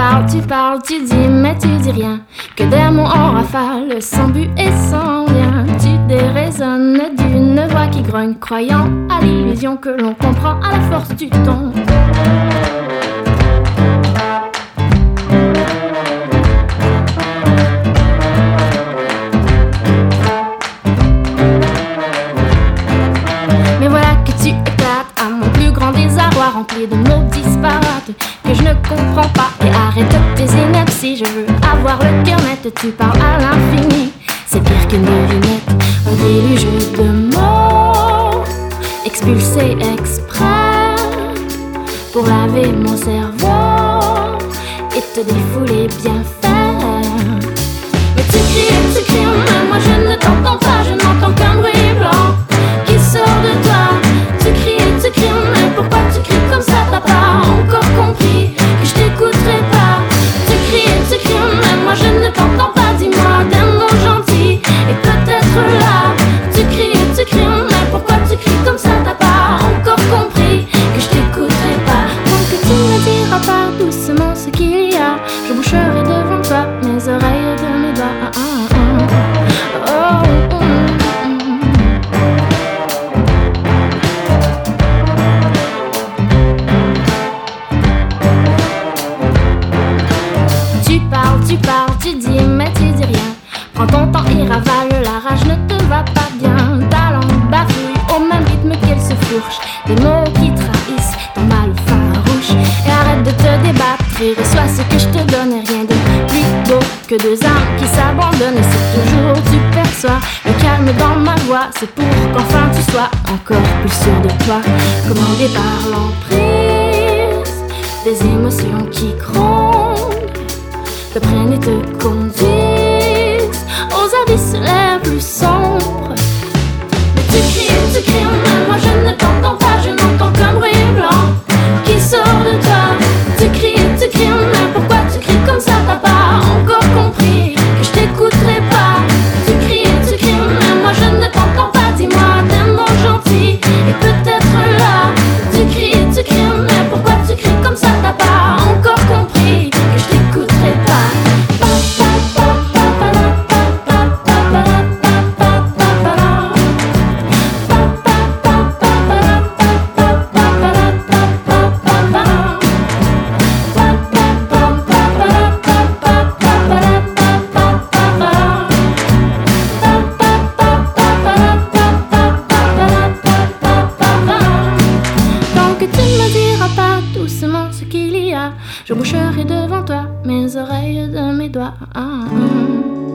tu dis, mais tu dis rien. Que des mots en rafale, sans but et sans lien. Tu déraisonnes d'une voix qui grogne, croyant à l'illusion que l'on comprend à la force du ton. Mais voilà que tu éclates à mon plus grand désarroi, rempli de mots disparates que je ne comprends pas. Et arrête tes inepties, je veux avoir le cœur net. Tu parles à l'infini, c'est pire qu'une devinette. Un déluge de mots expulsés exprès pour laver mon cerveau et te défouler bien faire. Mais tu cries, mais moi je ne t'entends pas. Je n'entends qu'un bruit blanc qui sort de toi. Tu cries, mais pourquoi tu cries comme ça? T'as pas encore compris que je t'écouterai pas. Tu cries, mais moi je ne t'entends pas. Dis-moi des mots gentils et peut-être là. Tu cries, mais pourquoi tu cries comme ça? T'as pas encore compris que je t'écouterai pas. Tant que tu ne diras pas doucement ce qu'il y a, je boucherai devant toi mes oreilles de mes doigts. Tu dis mais tu dis rien. Prends ton temps et ravale, la rage ne te va pas bien. Ta langue bafouille au même rythme qu'elle se fourche. Des mots qui trahissent ton mal farouche. Et arrête de te débattre et reçois ce que je te donne. Et rien de plus beau que deux âmes qui s'abandonnent. Et c'est toujours tu perçois le calme dans ma voix. C'est pour qu'enfin tu sois encore plus sûr de toi. Commandé par l'emprise des émotions qui grondent, te prennent et te conduisent aux abysses les plus sombres. Mais tu cries, mais moi je ne t'entends pas. Je n'entends qu'un bruit blanc qui sort de toi. Tu cries, mais pourquoi tu cries comme ça? T'as pas encore compris que je t'écouterai pas. Tu cries, mais moi je ne t'entends pas. Dis-moi des mots gentils et peut-être là. Tu cries, mais pourquoi tu cries comme ça? T'as pas encore compris que je t'écouterai pas. Je boucherai devant toi mes oreilles de mes doigts.